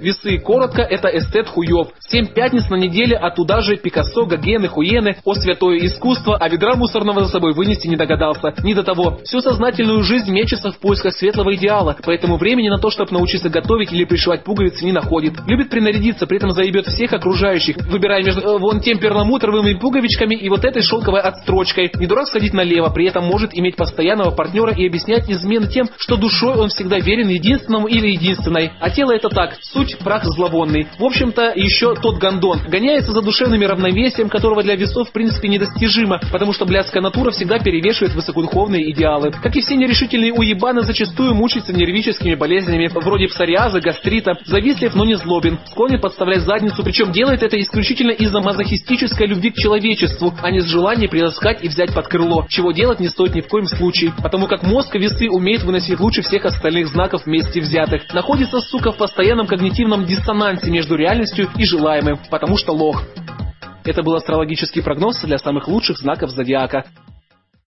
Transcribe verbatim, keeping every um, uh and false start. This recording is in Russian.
Весы коротко — это эстет хуёв. Семь пятниц на неделе, а туда же Пикассо, Гогены, Хуены. О, святое искусство, а ведра мусорного за собой вынести не догадался. Не до того. Всю сознательную жизнь мечется в поисках светлого идеала, поэтому времени на то, чтобы научиться готовить или пришивать пуговицы, не находит. Любит принарядиться, при этом заебет всех окружающих, выбирая между э, вон тем перламутровыми пуговичками и вот этой шелковой отстрочкой. Не дурак сходить налево, при этом может иметь постоянного партнера и объяснять измены тем, что душой он всегда верен единственному или единственной. А тело это так, суть прах зловонный. В общем-то, еще тот гондон. Гоняется за душевным равновесием, которого для весов в принципе недостижимо, потому что блядская натура всегда перевешивает высокодуховные идеалы. Как и все нерешительные уебаны, зачастую мучаются нервическими болезнями, вроде псориаза, гастрита, завистлив, но не злобен, склонен подставлять задницу, причем делает это исключительно из-за мазохистической любви к человечеству, а не с желания приласкать и взять под крыло, чего делать не стоит ни в коем случае, потому как мозг и весы умеет выносить лучше всех остальных знаков вместе взятых. Находится, сука, в постоянном когнитивном диссонансе между реальностью и желаемым, потому что лох. Это был астрологический прогноз для самых лучших знаков зодиака.